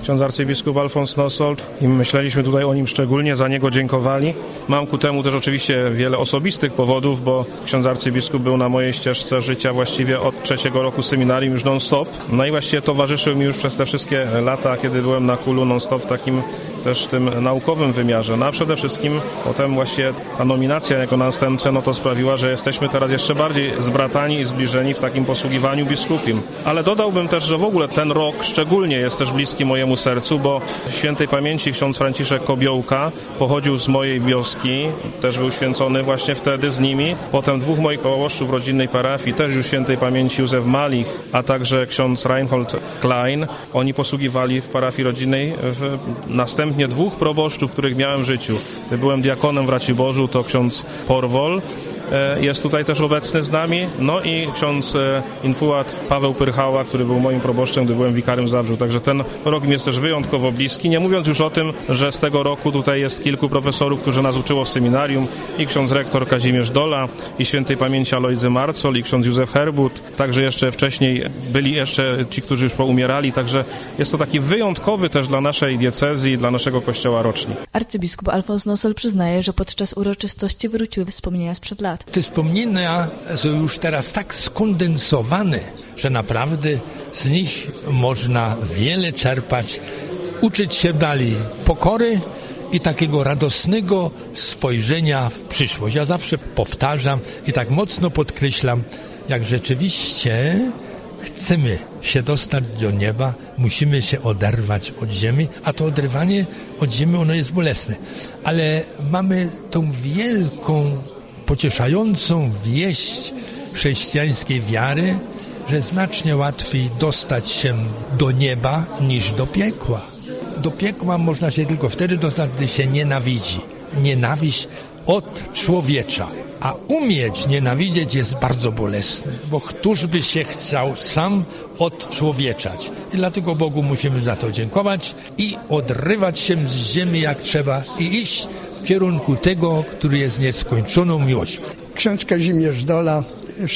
ksiądz arcybiskup Alfons Nossold i myśleliśmy tutaj o nim szczególnie, za niego dziękowali. Mam ku temu też oczywiście wiele osobistych powodów, bo ksiądz arcybiskup był na mojej ścieżce życia właściwie od 3. roku seminarium już non-stop. No i właściwie towarzyszył mi już przez te wszystkie lata, kiedy byłem na KUL-u non-stop w takim też tym naukowym wymiarze. No a przede wszystkim potem właśnie ta nominacja jako następcę, no to sprawiła, że jesteśmy teraz jeszcze bardziej zbratani i zbliżeni w takim posługiwaniu biskupim. Ale dodałbym też, że w ogóle ten rok szczególnie jest też bliski mojemu sercu, bo świętej pamięci ksiądz Franciszek Kobiołka pochodził z mojej wioski, też był święcony właśnie wtedy z nimi. Potem 2 moich proboszczów rodzinnej parafii, też już świętej pamięci Józef Malich, a także ksiądz Reinhold Klein. Oni posługiwali w parafii rodzinnej następnie 2 proboszczów, których miałem w życiu. Gdy byłem diakonem w Raciborzu, to ksiądz Porwol jest tutaj też obecny z nami. No i ksiądz infuat Paweł Pyrchała, który był moim proboszczem, gdy byłem wikarym w Zabrzu. Także ten rok mi jest też wyjątkowo bliski. Nie mówiąc już o tym, że z tego roku tutaj jest kilku profesorów, którzy nas uczyło w seminarium. I ksiądz rektor Kazimierz Dola, i świętej pamięci Alojzy Marcol, i ksiądz Józef Herbut. Także jeszcze wcześniej byli jeszcze ci, którzy już poumierali. Także jest to taki wyjątkowy też dla naszej diecezji i dla naszego kościoła rocznik. Arcybiskup Alfons Nossold przyznaje, że podczas uroczystości wróciły wspomnienia sprzed lat. Te wspomnienia są już teraz tak skondensowane, że naprawdę z nich można wiele czerpać, uczyć się dalej pokory i takiego radosnego spojrzenia w przyszłość. Ja zawsze powtarzam i tak mocno podkreślam, jak rzeczywiście chcemy się dostać do nieba, musimy się oderwać od ziemi, a to oderwanie od ziemi, ono jest bolesne. Ale mamy tą wielką, pocieszającą wieść chrześcijańskiej wiary, że znacznie łatwiej dostać się do nieba niż do piekła. Do piekła można się tylko wtedy dostać, gdy się nienawidzi. Nienawiść od człowiecza. A umieć nienawidzieć jest bardzo bolesne, bo któż by się chciał sam odczłowieczać. I dlatego Bogu musimy za to dziękować i odrywać się z ziemi jak trzeba i iść w kierunku tego, który jest nieskończoną miłością. Ksiądz Kazimierz Dola,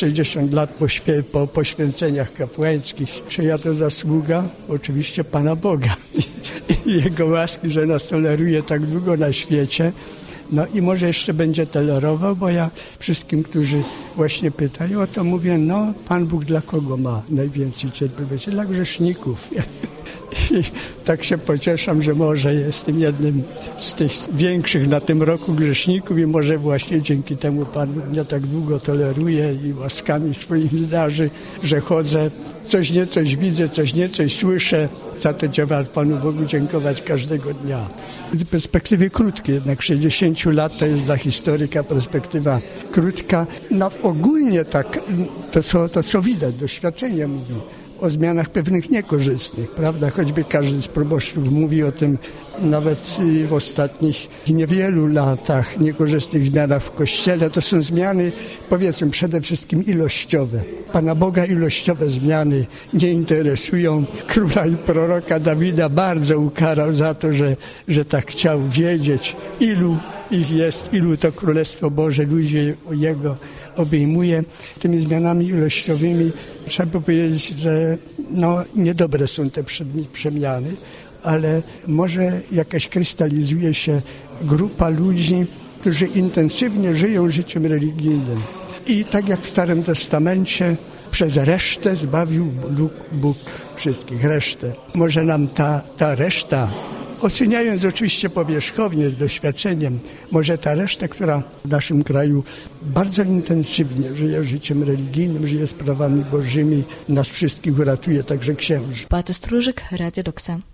60 lat po poświęceniach kapłańskich. Czyja to zasługa? Oczywiście Pana Boga i Jego łaski, że nas toleruje tak długo na świecie. No i może jeszcze będzie tolerował, bo ja wszystkim, którzy właśnie pytają o to, mówię, no Pan Bóg dla kogo ma najwięcej cierpliwości? Dla grzeszników. I tak się pocieszam, że może jestem jednym z tych większych na tym roku grzeszników i może właśnie dzięki temu Pan mnie tak długo toleruje i łaskami swoimi darzy, że chodzę, coś widzę, coś słyszę. Za to trzeba Panu Bogu dziękować każdego dnia. Z perspektywy krótkiej, jednak 60 lat to jest dla historyka perspektywa krótka. No ogólnie tak, to co widać, doświadczenie mówi o zmianach pewnych niekorzystnych, prawda? Choćby każdy z proboszczów mówi o tym nawet w ostatnich niewielu latach, niekorzystnych zmianach w Kościele. To są zmiany, powiedzmy, przede wszystkim ilościowe. Pana Boga ilościowe zmiany nie interesują. Króla i proroka Dawida bardzo ukarał za to, że tak chciał wiedzieć, ilu ich jest, ilu to Królestwo Boże ludzi Jego obejmuje. Tymi zmianami ilościowymi trzeba powiedzieć, że niedobre są te przemiany, ale może jakaś krystalizuje się grupa ludzi, którzy intensywnie żyją życiem religijnym. I tak jak w Starym Testamencie, przez resztę zbawił Bóg wszystkich, resztę. Może nam ta reszta, oceniając oczywiście powierzchownie, z doświadczeniem, może ta reszta, która w naszym kraju bardzo intensywnie żyje życiem religijnym, żyje sprawami bożymi, nas wszystkich uratuje, także księży. Beata Stróżyk, Radio Doksa.